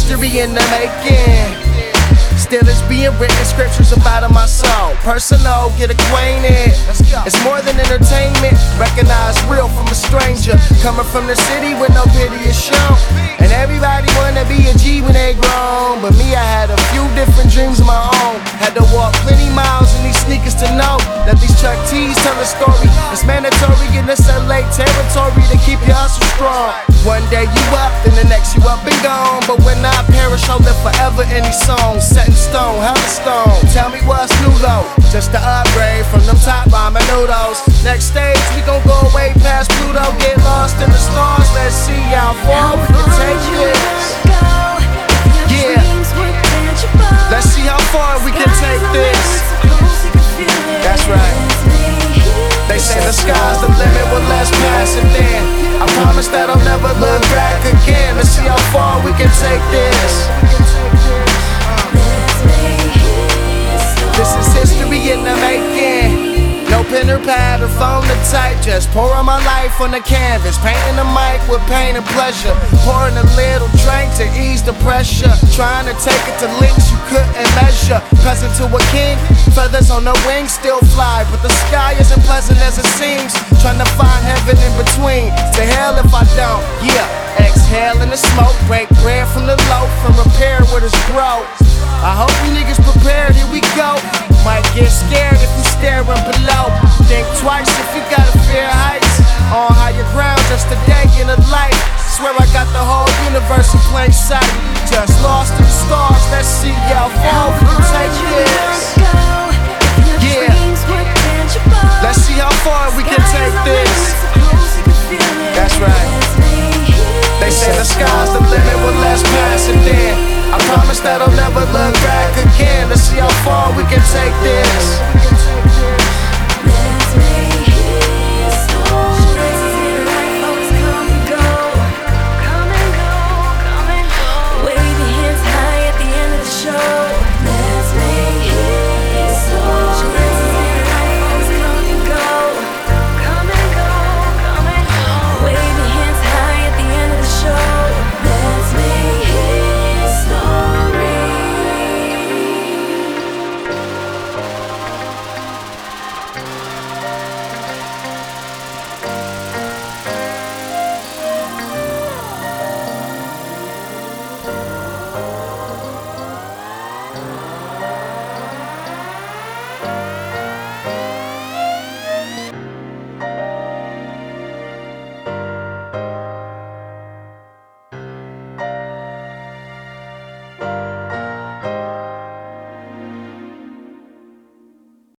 history in the making. Still it's being written, scriptures about in my soul. Personal, get acquainted. It's more than entertainment. Recognize real from a stranger. Coming from the city with no pity is shown. And everybody wanna be a G when they grown. But me, I had a few different dreams of my own. Had to walk plenty miles in these sneakers to know that these Chuck T's tell a story. It's mandatory in this LA territory to keep your hustle strong. One day you up, then the next you up and gone. But when I perish, I'll live forever in these songs. Set in stone, hella stone. Tell me what's new though. Just to upgrade from them top ramen noodles. Next stage, we gon' go way past Pluto. Get lost in the stars, let's see how far we can take this. Yeah, let's see how far we can take this. That's right. They say the sky's the limit, well let's pass it then. I promise that I'll never look back again. Let's see how far we can take this. This is history in the making. No pen or pad or phone to type. Just pouring my life on the canvas. Painting the mic with pain and pleasure. Pouring a little drink to ease the pressure. Trying to take it to lengths you couldn't measure. Present to a king, feathers on the wings still fly. But the sky isn't pleasant as it seems. Trying to find heaven in between. To hell if I don't, yeah. Exhale in the smoke. Break bread from the loaf and repair what is broke. I hope you niggas prepared, here we go. Might get scared if you staring below. Think twice if you gotta fear heights. On higher ground just a day in the light. Swear I got the whole universe in plain sight. Just lost in the stars, let's see how far we can take this. Yeah, let's see how far we can take this. That's right. They say the sky's the limit, well let's pass it then. I promise that I'll never look back again. Let's see how far we can take this.